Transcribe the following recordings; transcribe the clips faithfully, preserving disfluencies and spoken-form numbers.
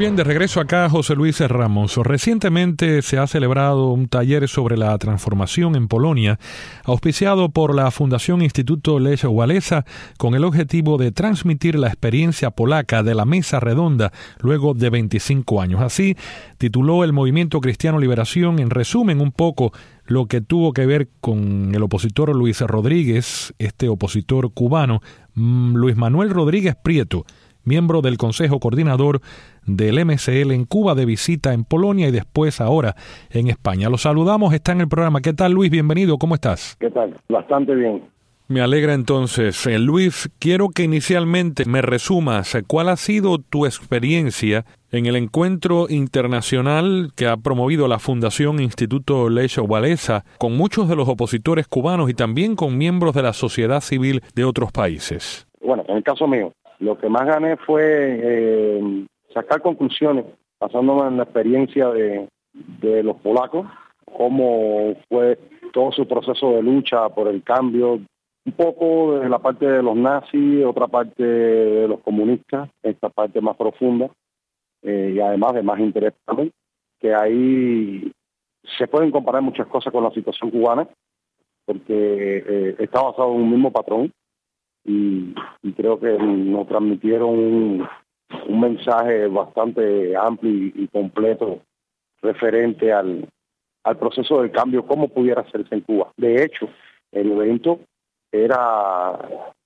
bien, de regreso acá, José Luis Ramos. Recientemente se ha celebrado un taller sobre la transformación en Polonia, auspiciado por la Fundación Instituto Lech Wałęsa, con el objetivo de transmitir la experiencia polaca de la Mesa Redonda luego de veinticinco años. Así tituló el Movimiento Cristiano Liberación, en resumen un poco lo que tuvo que ver con el opositor Luis Rodríguez, este opositor cubano, Luis Manuel Rodríguez Prieto, miembro del Consejo Coordinador del M C L en Cuba, de visita en Polonia y después ahora en España. Lo saludamos, está en el programa. ¿Qué tal, Luis? Bienvenido, ¿cómo estás? ¿Qué tal? Bastante bien. Me alegra entonces. Eh, Luis, quiero que inicialmente me resumas cuál ha sido tu experiencia en el encuentro internacional que ha promovido la Fundación Instituto Lech Wałęsa con muchos de los opositores cubanos y también con miembros de la sociedad civil de otros países. Bueno, en el caso mío, lo que más gané fue eh, sacar conclusiones, basándome en la experiencia de, de los polacos, cómo fue todo su proceso de lucha por el cambio, un poco de la parte de los nazis, otra parte de los comunistas, esta parte más profunda, eh, y además de más interés también, que ahí se pueden comparar muchas cosas con la situación cubana, porque eh, está basado en un mismo patrón. Y, y creo que nos transmitieron un, un mensaje bastante amplio y, y completo referente al, al proceso del cambio, cómo pudiera hacerse en Cuba. De hecho, el evento era,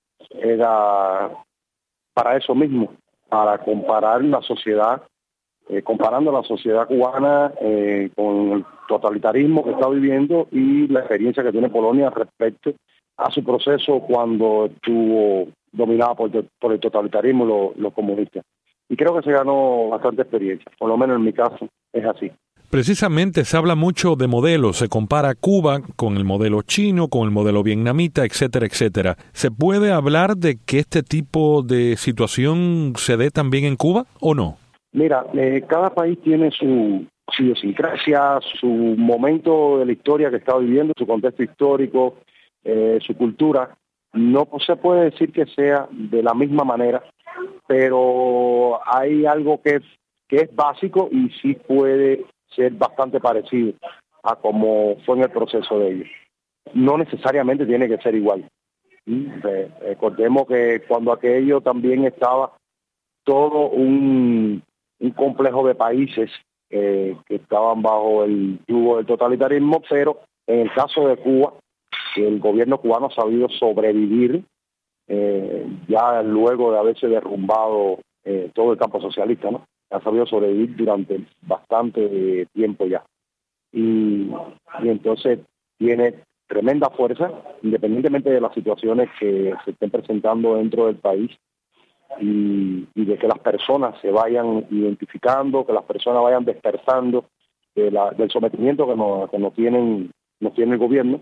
era para eso mismo, para comparar la sociedad, eh, comparando la sociedad cubana eh, con el totalitarismo que está viviendo y la experiencia que tiene Polonia respecto a su proceso cuando estuvo dominado por, por el totalitarismo y los lo comunistas. Y creo que se ganó bastante experiencia, por lo menos en mi caso es así. Precisamente se habla mucho de modelos, se compara Cuba con el modelo chino, con el modelo vietnamita, etcétera, etcétera. ¿Se puede hablar de que este tipo de situación se dé también en Cuba o no? Mira, eh, cada país tiene su, su idiosincrasia, su momento de la historia que está viviendo, su contexto histórico, Eh, su cultura. No se puede decir que sea de la misma manera, pero hay algo que es, que es básico y sí puede ser bastante parecido a como fue en el proceso de ellos. No necesariamente tiene que ser igual. Eh, recordemos que cuando aquello también estaba todo un, un complejo de países eh, que estaban bajo el yugo del totalitarismo, pero en el caso de Cuba, el gobierno cubano ha sabido sobrevivir eh, ya luego de haberse derrumbado eh, todo el campo socialista, ¿no? Ha sabido sobrevivir durante bastante tiempo ya. Y, y entonces tiene tremenda fuerza, independientemente de las situaciones que se estén presentando dentro del país y, y de que las personas se vayan identificando, que las personas vayan despertando de la, del sometimiento que no, que no tienen, no tiene el gobierno.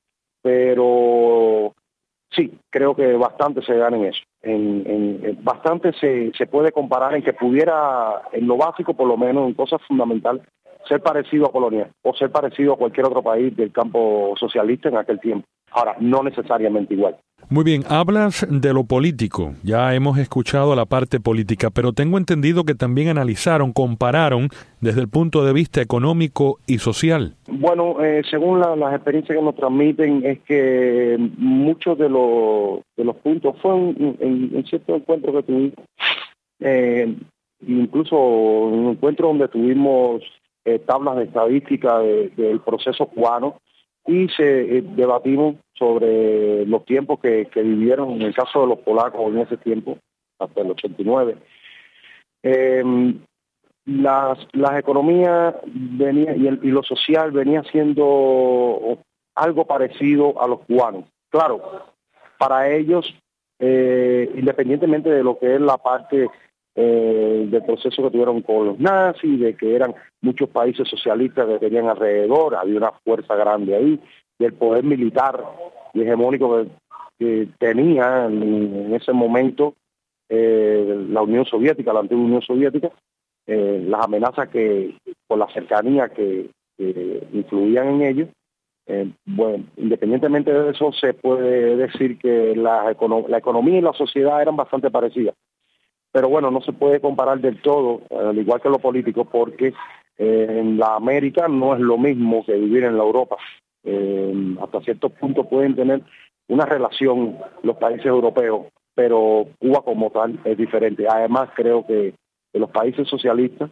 Pero sí, creo que bastante se gana en eso. En, en, en bastante se, se puede comparar en que pudiera, en lo básico por lo menos, en cosas fundamentales, ser parecido a Polonia o ser parecido a cualquier otro país del campo socialista en aquel tiempo. Ahora, no necesariamente igual. Muy bien, hablas de lo político, ya hemos escuchado la parte política, pero tengo entendido que también analizaron, compararon desde el punto de vista económico y social. Bueno, eh, según la, las experiencias que nos transmiten, es que muchos de los de los puntos fue en, en, en cierto encuentro que tuvimos, eh, incluso un encuentro donde tuvimos eh, tablas de estadística de, del proceso cubano, y se eh, debatimos sobre los tiempos que, que vivieron en el caso de los polacos en ese tiempo, hasta el ochenta y nueve. Eh, las, las economías venía, y, el, y lo social venía siendo algo parecido a los cubanos. Claro, para ellos, eh, independientemente de lo que es la parte eh, del proceso que tuvieron con los nazis, de que eran muchos países socialistas que tenían alrededor, había una fuerza grande ahí, del poder militar y hegemónico que, que tenía en, en ese momento eh, la Unión Soviética, la antigua Unión Soviética, eh, las amenazas que, por la cercanía que, que influían en ellos. Eh, bueno, independientemente de eso, se puede decir que la, econo- la economía y la sociedad eran bastante parecidas. pero bueno, no se puede comparar del todo, al igual que lo político, porque eh, en la América no es lo mismo que vivir en la Europa. Eh, hasta cierto punto pueden tener una relación los países europeos, pero Cuba como tal es diferente. Además, creo que en los países socialistas,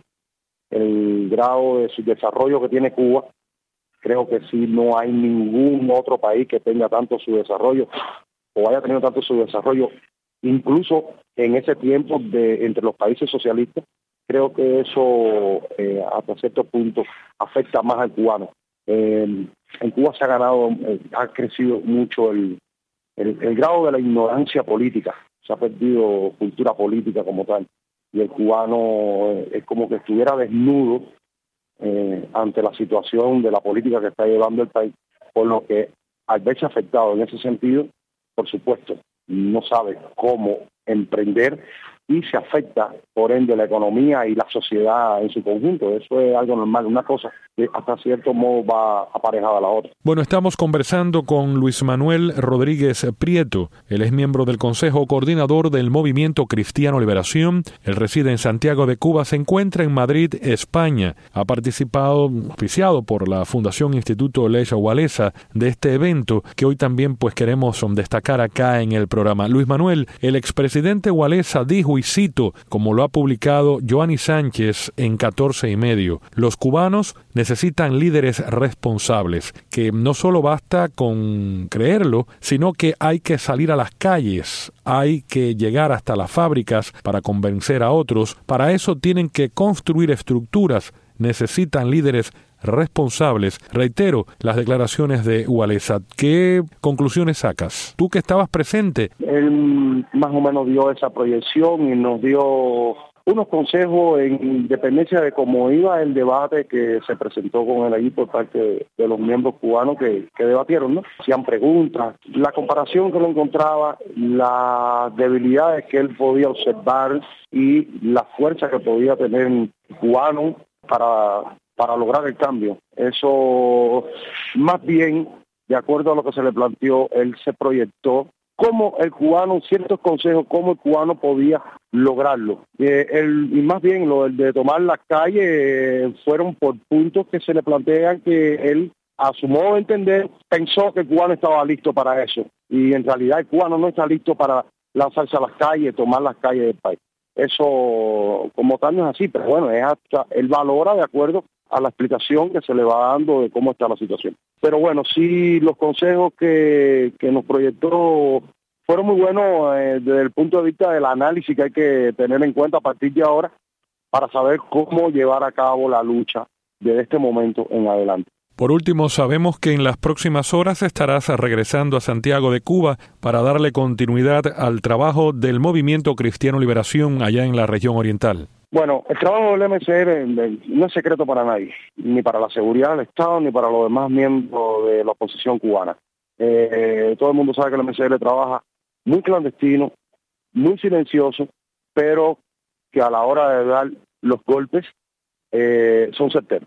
el grado de su desarrollo que tiene Cuba, creo que sí no hay ningún otro país que tenga tanto su desarrollo o haya tenido tanto su desarrollo, incluso en ese tiempo de entre los países socialistas. Creo que eso eh, hasta cierto punto afecta más al cubano. Eh, en Cuba se ha ganado, eh, ha crecido mucho el, el, el grado de la ignorancia política, se ha perdido cultura política como tal, y el cubano eh, es como que estuviera desnudo eh, ante la situación de la política que está llevando el país, por lo que al verse afectado en ese sentido, por supuesto, no sabe cómo emprender y se afecta, por ende, la economía y la sociedad en su conjunto. Eso es algo normal, una cosa que hasta cierto modo va aparejada a la otra. Bueno, estamos conversando con Luis Manuel Rodríguez Prieto. Él es miembro del Consejo Coordinador del Movimiento Cristiano Liberación. Él reside en Santiago de Cuba, se encuentra en Madrid, España. Ha participado, auspiciado por la Fundación Instituto Lech Walesa, de este evento que hoy también pues queremos destacar acá en el programa. Luis Manuel, el expresidente Walesa dijo, y cito, como lo ha publicado Joanny Sánchez en catorce y medio, los cubanos necesitan líderes responsables, que no solo basta con creerlo, sino que hay que salir a las calles, hay que llegar hasta las fábricas para convencer a otros. Para eso tienen que construir estructuras, necesitan líderes responsables. Reitero las declaraciones de Walesa. ¿Qué conclusiones sacas? Tú que estabas presente. Él más o menos dio esa proyección y nos dio unos consejos en independencia de cómo iba el debate que se presentó con él allí por parte de los miembros cubanos que, que debatieron, ¿no? Hacían preguntas, la comparación que lo encontraba, las debilidades que él podía observar y la fuerza que podía tener el cubano para para lograr el cambio. Eso, más bien, de acuerdo a lo que se le planteó, él se proyectó cómo el cubano, ciertos consejos, cómo el cubano podía lograrlo. Eh, el, y más bien, lo de tomar las calles eh, fueron por puntos que se le plantean que él, a su modo de entender, pensó que el cubano estaba listo para eso. Y en realidad el cubano no está listo para lanzarse a las calles, tomar las calles del país. Eso como tal no es así, pero bueno, es hasta, él valora de acuerdo a la explicación que se le va dando de cómo está la situación. Pero bueno, sí, los consejos que, que nos proyectó fueron muy buenos eh, desde el punto de vista del análisis que hay que tener en cuenta a partir de ahora para saber cómo llevar a cabo la lucha desde este momento en adelante. Por último, sabemos que en las próximas horas estarás regresando a Santiago de Cuba para darle continuidad al trabajo del Movimiento Cristiano Liberación allá en la región oriental. Bueno, el trabajo del M C L no es secreto para nadie, ni para la seguridad del Estado, ni para los demás miembros de la oposición cubana. Eh, todo el mundo sabe que el M C L trabaja muy clandestino, muy silencioso, pero que a la hora de dar los golpes eh, son certeros.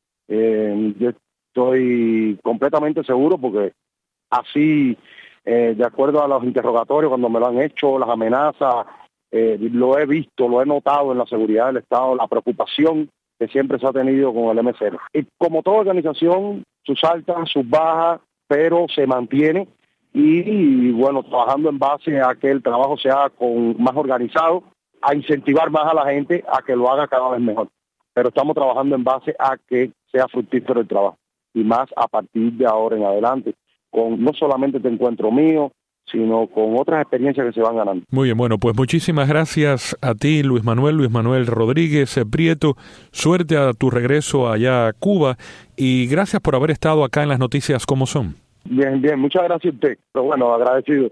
Eh, yo estoy completamente seguro porque así, eh, de acuerdo a los interrogatorios, cuando me lo han hecho, las amenazas, Eh, lo he visto, lo he notado en la seguridad del Estado, la preocupación que siempre se ha tenido con el M C L. Y como toda organización, sus altas, sus bajas, pero se mantiene y, y bueno, trabajando en base a que el trabajo sea con, más organizado, a incentivar más a la gente a que lo haga cada vez mejor. Pero estamos trabajando en base a que sea fructífero el trabajo y más a partir de ahora en adelante, con no solamente este encuentro mío, sino con otras experiencias que se van ganando. Muy bien, bueno, pues muchísimas gracias a ti, Luis Manuel, Luis Manuel Rodríguez Prieto. Suerte a tu regreso allá a Cuba y gracias por haber estado acá en las noticias como son. Bien, bien, muchas gracias a usted. Pero bueno, agradecido.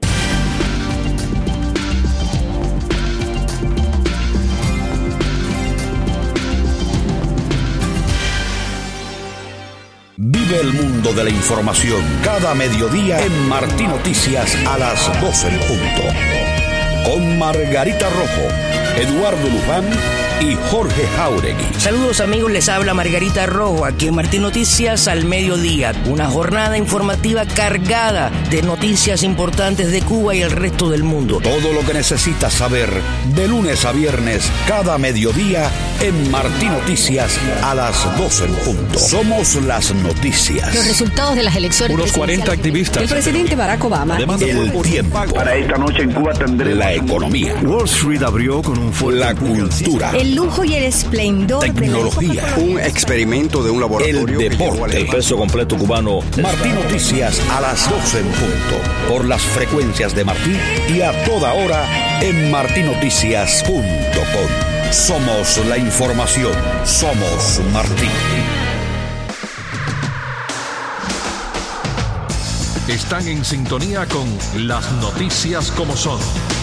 Vive el mundo de la información cada mediodía en Martí Noticias a las doce en punto. Con Margarita Rojo, Eduardo Luján y Jorge Jauregui. Saludos amigos, les habla Margarita Rojo, aquí en Martín Noticias al mediodía. Una jornada informativa cargada de noticias importantes de Cuba y el resto del mundo. Todo lo que necesitas saber de lunes a viernes, cada mediodía en Martín Noticias a las doce en punto. Somos las noticias. Los resultados de las elecciones. Unos cuarenta activistas. El presidente Barack Obama. El tiempo. Para esta noche en Cuba tendremos la economía. Wall Street abrió con un fuerte la cultura. El lujo y el esplendor. Tecnología. De un experimento de un laboratorio. El deporte. El peso completo cubano. Martín Noticias a las doce en punto. Por las frecuencias de Martín y a toda hora en martín noticias punto com. Somos la información. Somos Martín. Están en sintonía con las noticias como son.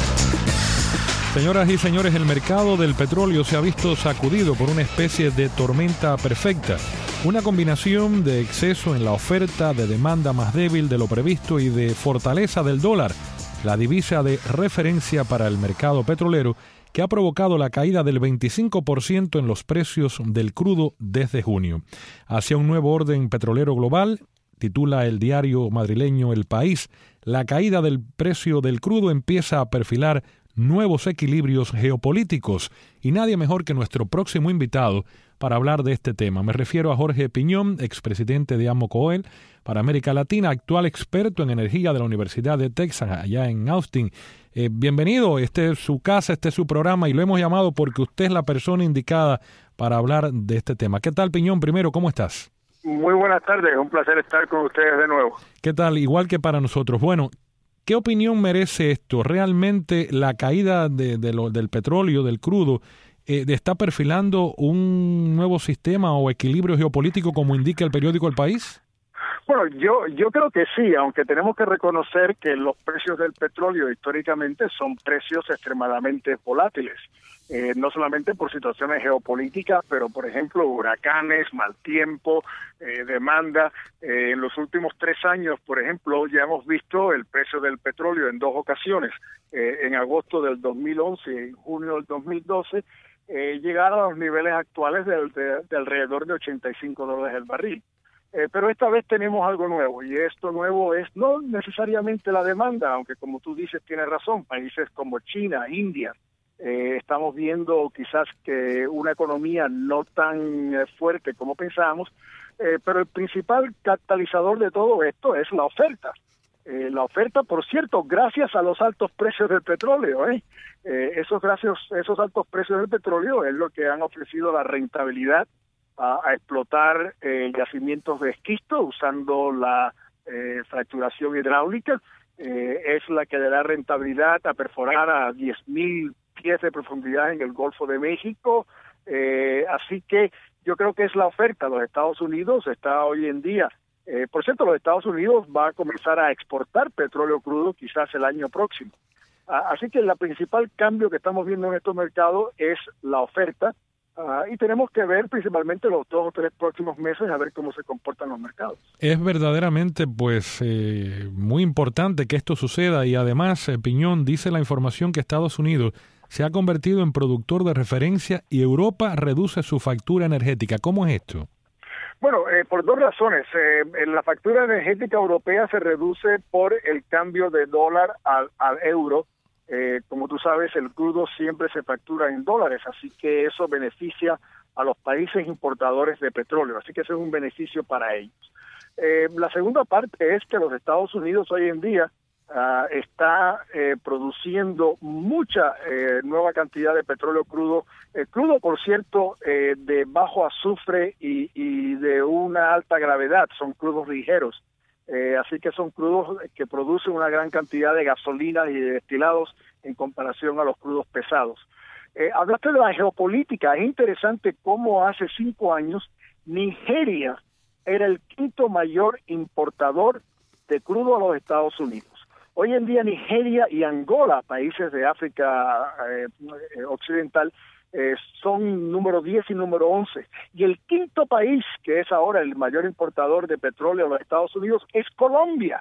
Señoras y señores, el mercado del petróleo se ha visto sacudido por una especie de tormenta perfecta. Una combinación de exceso en la oferta, de demanda más débil de lo previsto y de fortaleza del dólar, la divisa de referencia para el mercado petrolero, que ha provocado la caída del veinticinco por ciento en los precios del crudo desde junio. Hacia un nuevo orden petrolero global, titula el diario madrileño El País, la caída del precio del crudo empieza a perfilar nuevos equilibrios geopolíticos y nadie mejor que nuestro próximo invitado para hablar de este tema. Me refiero a Jorge Piñón, expresidente de Amoco para América Latina, actual experto en energía de la Universidad de Texas, allá en Austin. Eh, bienvenido, este es su casa, este es su programa y lo hemos llamado porque usted es la persona indicada para hablar de este tema. ¿Qué tal, Piñón? Primero, ¿cómo estás? Muy buenas tardes, un placer estar con ustedes de nuevo. ¿Qué tal? Igual que para nosotros. Bueno, ¿qué opinión merece esto? ¿Realmente la caída de, de lo, del petróleo, del crudo, eh, está perfilando un nuevo sistema o equilibrio geopolítico como indica el periódico El País? Bueno, yo yo creo que sí, aunque tenemos que reconocer que los precios del petróleo históricamente son precios extremadamente volátiles. Eh, no solamente por situaciones geopolíticas, pero por ejemplo huracanes, mal tiempo, eh, demanda. Eh, en los últimos tres años, por ejemplo, ya hemos visto el precio del petróleo en dos ocasiones, eh, en agosto del dos mil once y en junio del dos mil doce, eh, llegar a los niveles actuales de, de, de alrededor de ochenta y cinco dólares el barril. Eh, pero esta vez tenemos algo nuevo, y esto nuevo es no necesariamente la demanda, aunque como tú dices, tienes razón, países como China, India, Eh, estamos viendo quizás que una economía no tan eh, fuerte como pensábamos, eh, pero el principal catalizador de todo esto es la oferta. Eh, la oferta, por cierto, gracias a los altos precios del petróleo. ¿eh? Eh, esos, gracias, esos altos precios del petróleo es lo que han ofrecido la rentabilidad a, a explotar eh, yacimientos de esquisto usando la eh, fracturación hidráulica. Eh, es la que le da rentabilidad a perforar a diez mil pies de profundidad en el Golfo de México, eh, así que yo creo que es la oferta. Los Estados Unidos está hoy en día, eh, por cierto, los Estados Unidos va a comenzar a exportar petróleo crudo quizás el año próximo, ah, así que el principal cambio que estamos viendo en estos mercados es la oferta, ah, y tenemos que ver principalmente los dos o tres próximos meses a ver cómo se comportan los mercados. Es verdaderamente pues eh, muy importante que esto suceda y además, eh, Piñón, dice la información que Estados Unidos se ha convertido en productor de referencia y Europa reduce su factura energética. ¿Cómo es esto? Bueno, eh, por dos razones. Eh, la factura energética europea se reduce por el cambio de dólar al, al euro. Eh, como tú sabes, el crudo siempre se factura en dólares, así que eso beneficia a los países importadores de petróleo, así que eso es un beneficio para ellos. Eh, la segunda parte es que los Estados Unidos hoy en día Uh, está eh, produciendo mucha eh, nueva cantidad de petróleo crudo, eh, crudo por cierto eh, de bajo azufre y, y de una alta gravedad, son crudos ligeros, eh, así que son crudos que producen una gran cantidad de gasolina y de destilados en comparación a los crudos pesados. Eh, hablaste de la geopolítica, es interesante cómo hace cinco años Nigeria era el quinto mayor importador de crudo a los Estados Unidos. Hoy en día Nigeria y Angola, países de África eh, occidental, eh, son número diez y número once. Y el quinto país, que es ahora el mayor importador de petróleo a los Estados Unidos, es Colombia.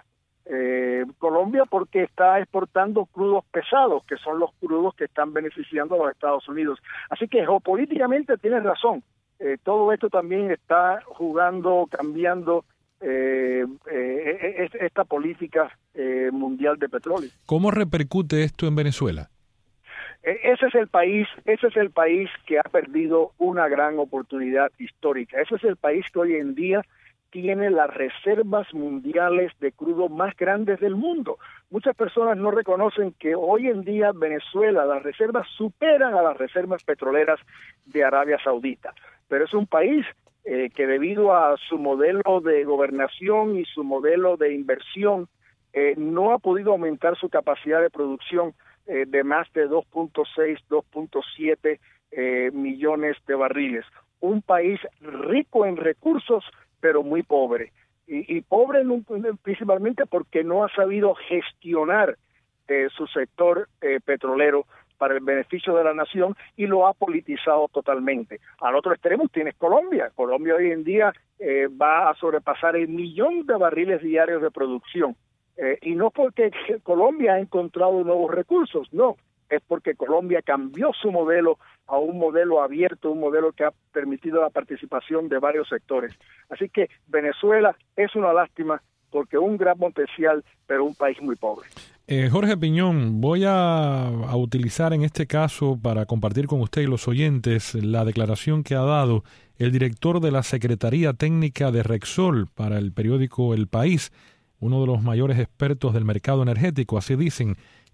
Eh, Colombia porque está exportando crudos pesados, que son los crudos que están beneficiando a los Estados Unidos. Así que geopolíticamente tienes razón. Eh, todo esto también está jugando, cambiando eh, eh, esta política eh, mundial de petróleo. ¿Cómo repercute esto en Venezuela? Eh, ese es el país, ese es el país que ha perdido una gran oportunidad histórica. Ese es el país que hoy en día tiene las reservas mundiales de crudo más grandes del mundo. Muchas personas no reconocen que hoy en día Venezuela, las reservas superan a las reservas petroleras de Arabia Saudita. Pero es un país eh, que debido a su modelo de gobernación y su modelo de inversión, eh, no ha podido aumentar su capacidad de producción eh, de más de dos punto seis, dos punto siete eh, millones de barriles. Un país rico en recursos, pero muy pobre, y, y pobre en un, principalmente porque no ha sabido gestionar eh, su sector eh, petrolero para el beneficio de la nación y lo ha politizado totalmente. Al otro extremo tienes Colombia. Colombia hoy en día eh, va a sobrepasar el millón de barriles diarios de producción, eh, y no porque Colombia ha encontrado nuevos recursos, no, es porque Colombia cambió su modelo a un modelo abierto, un modelo que ha permitido la participación de varios sectores. Así que Venezuela es una lástima porque un gran potencial, pero un país muy pobre. Eh, Jorge Piñón, voy a, a utilizar en este caso para compartir con usted y los oyentes la declaración que ha dado el director de la Secretaría Técnica de Rexol para el periódico El País, uno de los mayores expertos del mercado energético, así dicen,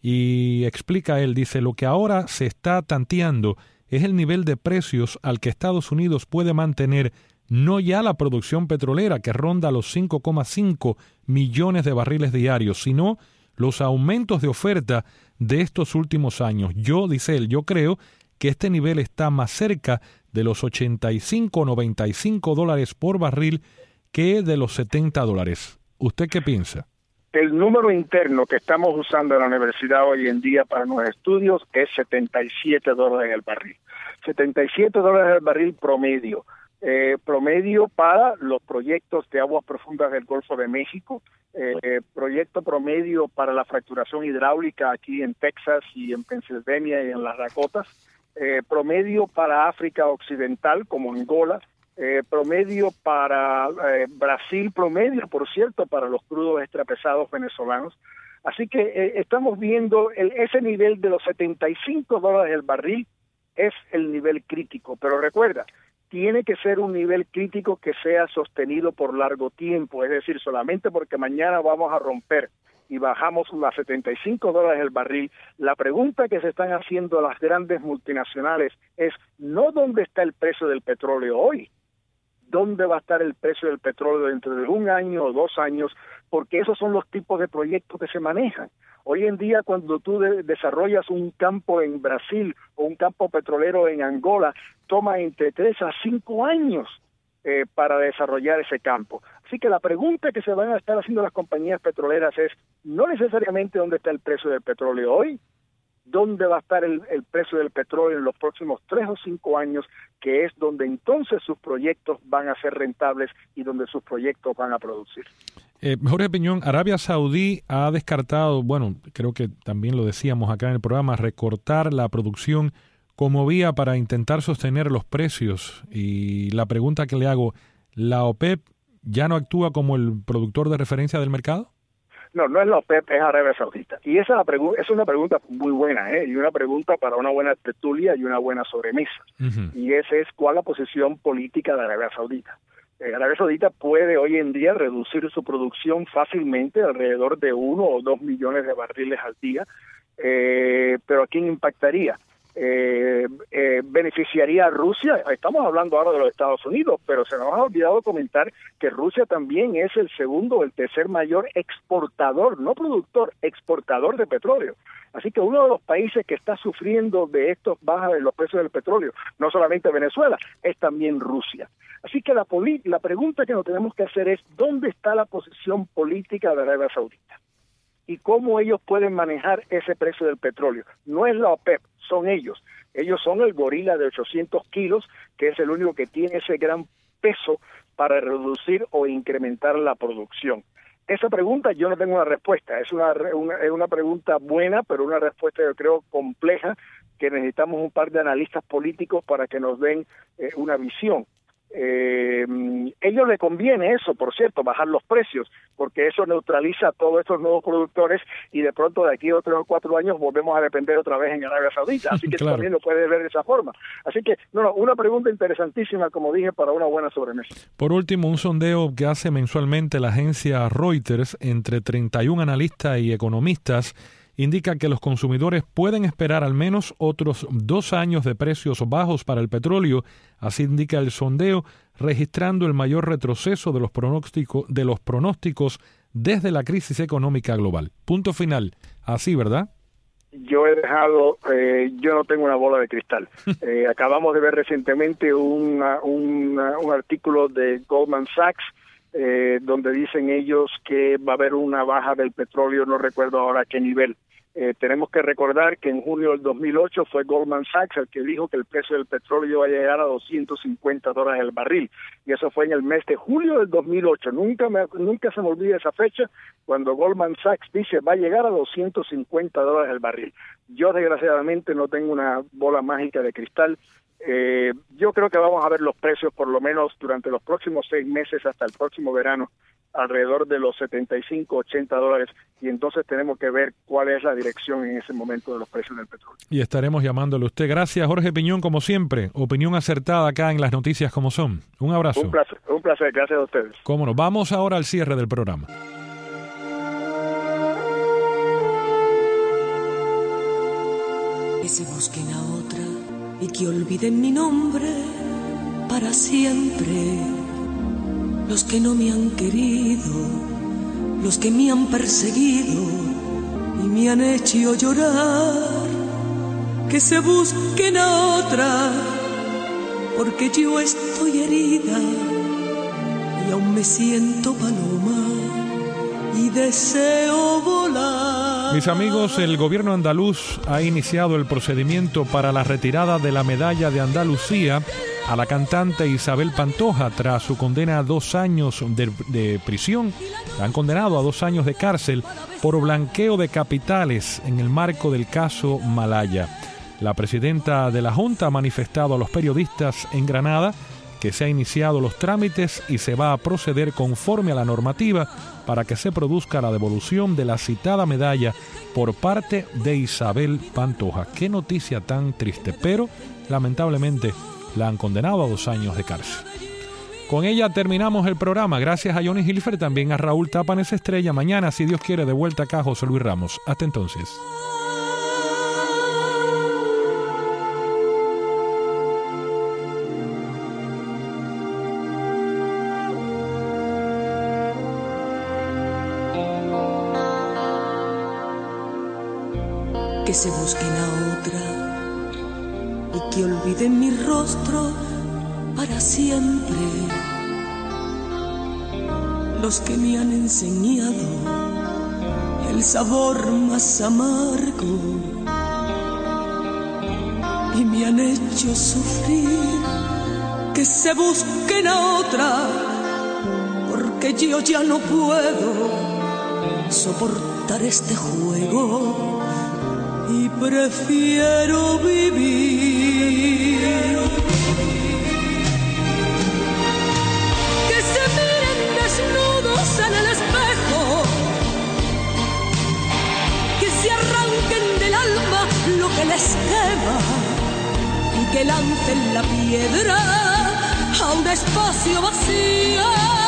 y explica él, dice, lo que ahora se está tanteando es el nivel de precios al que Estados Unidos puede mantener no ya la producción petrolera que ronda los cinco coma cinco millones de barriles diarios, sino los aumentos de oferta de estos últimos años. Yo, dice él, yo creo que este nivel está más cerca de los ochenta y cinco o noventa y cinco dólares por barril que de los setenta dólares. ¿Usted qué piensa? El número interno que estamos usando en la universidad hoy en día para nuestros estudios es setenta y siete dólares el barril. setenta y siete dólares el barril promedio. Eh, promedio para los proyectos de aguas profundas del Golfo de México, eh, eh, proyecto promedio para la fracturación hidráulica aquí en Texas y en Pensilvania y en las Dakotas, eh, promedio para África Occidental como Angola, eh, promedio para eh, Brasil, promedio, por cierto, para los crudos extrapesados venezolanos. Así que eh, estamos viendo el, ese nivel de los setenta y cinco dólares el barril es el nivel crítico, pero recuerda, tiene que ser un nivel crítico que sea sostenido por largo tiempo, es decir, solamente porque mañana vamos a romper y bajamos a setenta y cinco dólares el barril. La pregunta que se están haciendo las grandes multinacionales es no dónde está el precio del petróleo hoy, dónde va a estar el precio del petróleo dentro de un año o dos años, porque esos son los tipos de proyectos que se manejan. Hoy en día, cuando tú de- desarrollas un campo en Brasil o un campo petrolero en Angola, toma entre tres a cinco años eh, para desarrollar ese campo. Así que la pregunta que se van a estar haciendo las compañías petroleras es no necesariamente dónde está el precio del petróleo hoy, dónde va a estar el, el precio del petróleo en los próximos tres o cinco años, que es donde entonces sus proyectos van a ser rentables y donde sus proyectos van a producir. Eh, Jorge Piñón, Arabia Saudí ha descartado, bueno, creo que también lo decíamos acá en el programa, recortar la producción como vía para intentar sostener los precios. Y la pregunta que le hago, ¿la OPEP ya no actúa como el productor de referencia del mercado? No, no es la OPEP, es Arabia Saudita. Y esa es, la pregu- es una pregunta muy buena, ¿eh? Y una pregunta para una buena tertulia y una buena sobremesa. Uh-huh. Y esa es cuál es la posición política de Arabia Saudita. Eh, Arabia Saudita puede hoy en día reducir su producción fácilmente, alrededor de uno o dos millones de barriles al día. Eh, pero ¿a quién impactaría? Eh, eh, beneficiaría a Rusia. Estamos hablando ahora de los Estados Unidos, pero se nos ha olvidado comentar que Rusia también es el segundo o el tercer mayor exportador, no productor, exportador de petróleo. Así que uno de los países que está sufriendo de estos bajas de los precios del petróleo, no solamente Venezuela, es también Rusia. Así que la, poli- la pregunta que nos tenemos que hacer es ¿dónde está la posición política de Arabia Saudita? Y cómo ellos pueden manejar ese precio del petróleo. No es la OPEP, son ellos. Ellos son el gorila de ochocientos kilos, que es el único que tiene ese gran peso para reducir o incrementar la producción. esa pregunta yo no tengo una respuesta. Es una, una, es una pregunta buena, pero una respuesta yo creo compleja, que necesitamos un par de analistas políticos para que nos den eh, una visión. Eh, ellos les conviene eso, por cierto, bajar los precios, porque eso neutraliza a todos estos nuevos productores y de pronto de aquí a otros cuatro años volvemos a depender otra vez en Arabia Saudita, así que claro, también lo puedes ver de esa forma. Así que, no, no, una pregunta interesantísima, como dije, para una buena sobremesa. Por último, un sondeo que hace mensualmente la agencia Reuters entre treinta y un analistas y economistas indica que los consumidores pueden esperar al menos otros dos años de precios bajos para el petróleo, así indica el sondeo, registrando el mayor retroceso de los pronósticos, de los pronósticos desde la crisis económica global. Punto final. Así, ¿verdad? Yo he dejado, eh, yo no tengo una bola de cristal. Eh, acabamos de ver recientemente una, una, un artículo de Goldman Sachs, Eh, donde dicen ellos que va a haber una baja del petróleo, no recuerdo ahora a qué nivel. Eh, tenemos que recordar que en junio del dos mil ocho fue Goldman Sachs el que dijo que el precio del petróleo iba a llegar a doscientos cincuenta dólares el barril, y eso fue en el mes de julio del dos mil ocho. Nunca me, nunca se me olvida esa fecha, cuando Goldman Sachs dice va a llegar a doscientos cincuenta dólares el barril. Yo desgraciadamente no tengo una bola mágica de cristal. Eh, yo creo que vamos a ver los precios por lo menos durante los próximos seis meses hasta el próximo verano alrededor de los setenta y cinco, ochenta dólares, y entonces tenemos que ver cuál es la dirección en ese momento de los precios del petróleo. Y estaremos llamándole a usted. Gracias, Jorge Piñón, como siempre. Opinión acertada acá en Las Noticias Como Son. Un abrazo. Un placer, un placer. Gracias a ustedes. Cómo no. Vamos ahora al cierre del programa. Que se busquen a otra y que olviden mi nombre para siempre. Los que no me han querido, los que me han perseguido y me han hecho llorar, que se busquen a otra, porque yo estoy herida y aún me siento paloma y deseo volar. Mis amigos, el gobierno andaluz ha iniciado el procedimiento para la retirada de la medalla de Andalucía a la cantante Isabel Pantoja tras su condena a dos años de, de prisión. La han condenado a dos años de cárcel por blanqueo de capitales en el marco del caso Malaya. La presidenta de la Junta ha manifestado a los periodistas en Granada que se han iniciado los trámites y se va a proceder conforme a la normativa para que se produzca la devolución de la citada medalla por parte de Isabel Pantoja. Qué noticia tan triste, pero lamentablemente la han condenado a dos años de cárcel. Con ella terminamos el programa. Gracias a Johnny Hilfer, también a Raúl Tapanes Estrella. Mañana, si Dios quiere, de vuelta acá José Luis Ramos. Hasta entonces. Que se busquen a otra y que olviden mi rostro para siempre. Los que me han enseñado el sabor más amargo y me han hecho sufrir, que se busquen a otra, porque yo ya no puedo soportar este juego y prefiero vivir. Que se miren desnudos en el espejo, que se arranquen del alma lo que les quema y que lancen la piedra a un espacio vacío.